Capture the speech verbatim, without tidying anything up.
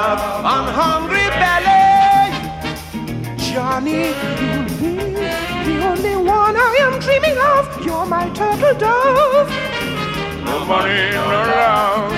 love on hungry belly. Johnny, you'll be the only one I am dreaming of. You're my turtle dove. No money, no love.